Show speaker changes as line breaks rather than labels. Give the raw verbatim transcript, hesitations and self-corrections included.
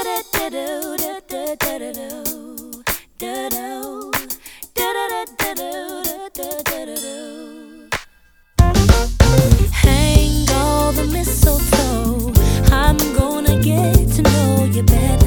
Hang all the mistletoe. I'm gonna get to know you better.